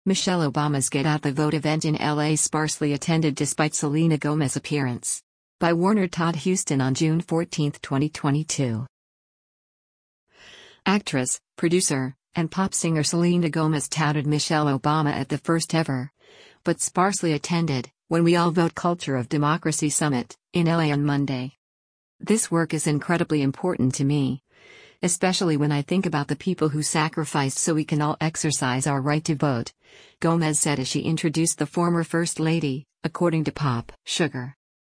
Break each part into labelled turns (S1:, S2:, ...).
S1: Michelle Obama's Get Out the Vote event in LA sparsely attended despite Selena Gomez's appearance. By Warner Todd Huston on June 14, 2022. Actress, producer, and pop singer Selena Gomez touted Michelle Obama at the first ever, but sparsely attended, When We All Vote Culture of Democracy Summit, in LA on Monday. This work is incredibly important to me, especially when I think about the people who sacrificed so we can all exercise our right to vote, Gomez said as she introduced the former First Lady, according to Pop Sugar.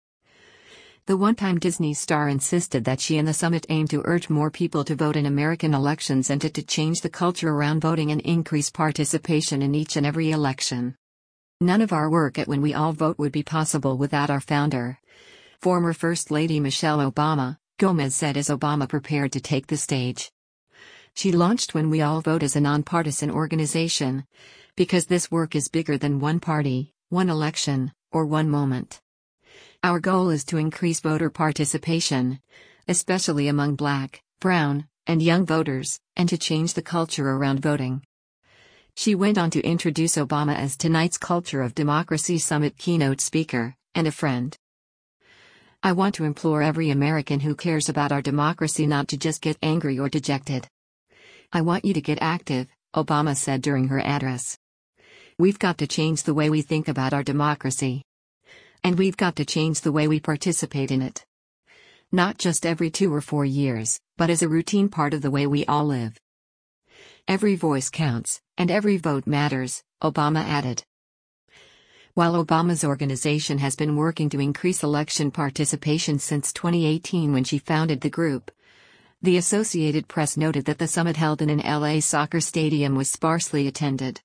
S1: The one-time Disney star insisted that she and the summit aim to urge more people to vote in American elections and to change the culture around voting and increase participation in each and every election. None of our work at When We All Vote would be possible without our founder, former First Lady Michelle Obama, Gomez said as Obama prepared to take the stage. She launched When We All Vote as a nonpartisan organization, because this work is bigger than one party, one election, or one moment. Our goal is to increase voter participation, especially among Black, brown, and young voters, and to change the culture around voting. She went on to introduce Obama as tonight's Culture of Democracy Summit keynote speaker, and a friend. I want to implore every American who cares about our democracy not to just get angry or dejected. I want you to get active, Obama said during her address. We've got to change the way we think about our democracy. And we've got to change the way we participate in it. Not just every 2 or 4 years, but as a routine part of the way we all live. Every voice counts, and every vote matters, Obama added. While Obama's organization has been working to increase election participation since 2018 when she founded the group, the Associated Press noted that the summit held in an LA soccer stadium was sparsely attended.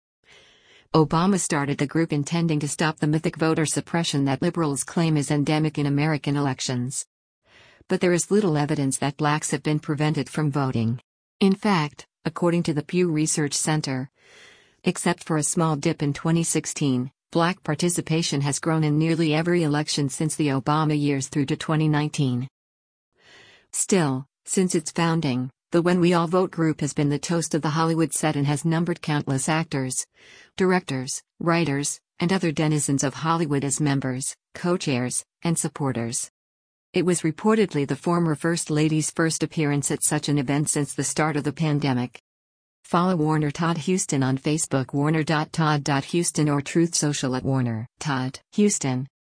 S1: Obama started the group intending to stop the mythic voter suppression that liberals claim is endemic in American elections. But there is little evidence that blacks have been prevented from voting. In fact, according to the Pew Research Center, except for a small dip in 2016, Black participation has grown in nearly every election since the Obama years through to 2019. Still, since its founding, the When We All Vote group has been the toast of the Hollywood set and has numbered countless actors, directors, writers, and other denizens of Hollywood as members, co-chairs, and supporters. It was reportedly the former First Lady's first appearance at such an event since the start of the pandemic. Follow Warner Todd Huston on Facebook warner.todd.huston or Truth Social at Warner Todd Huston.